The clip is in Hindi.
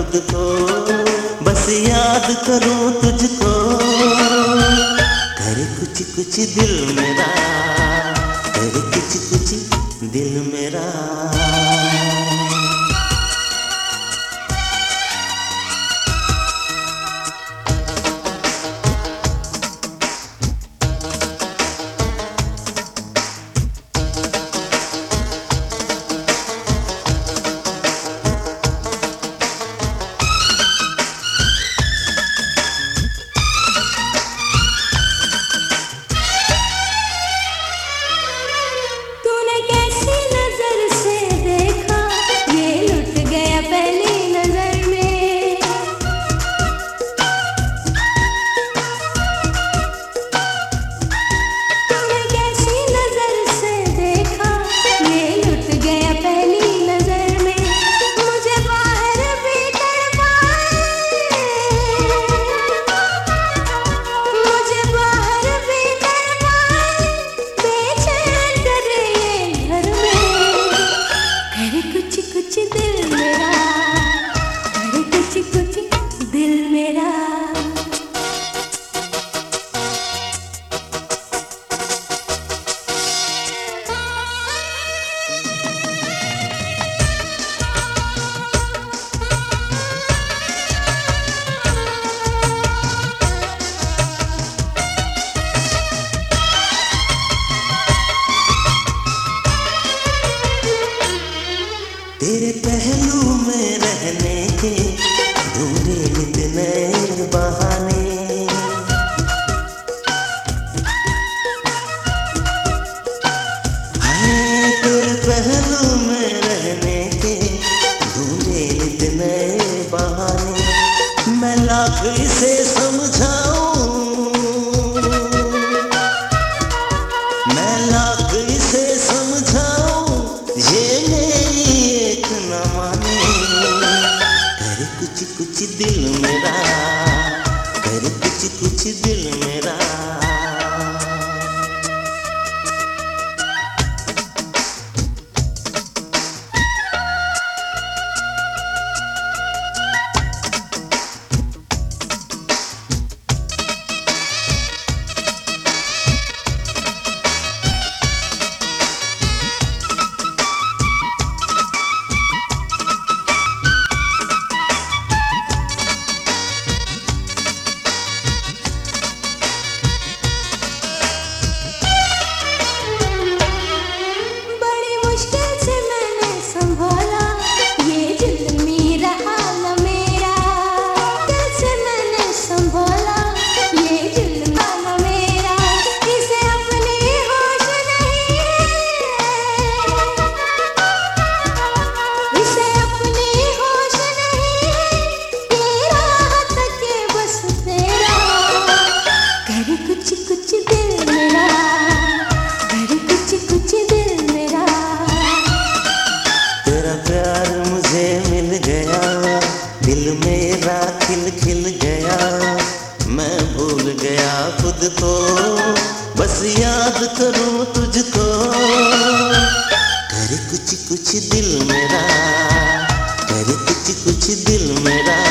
खुद को, बस याद करूं तुझको। करे कुछ कुछ दिल मेरा, करे कुछ कुछ दिल मेरा। तेरे पहलू में रहने के ढूंढे नित नए बहाने। हाय तेरे पहलू में रहने के ढूंढे नित नए बहाने। मैं लाख इसे समझाऊं, मैं लाख इसे समझाऊं, ये न माने। करे कुछ कुछ दिल मेरा, करे कुछ कुछ दिल मेरा। दिल मेरा खिल खिल गया, मैं भूल गया खुद को, बस याद करूं तुझको। करे कुछ कुछ दिल मेरा, करे कुछ कुछ दिल मेरा।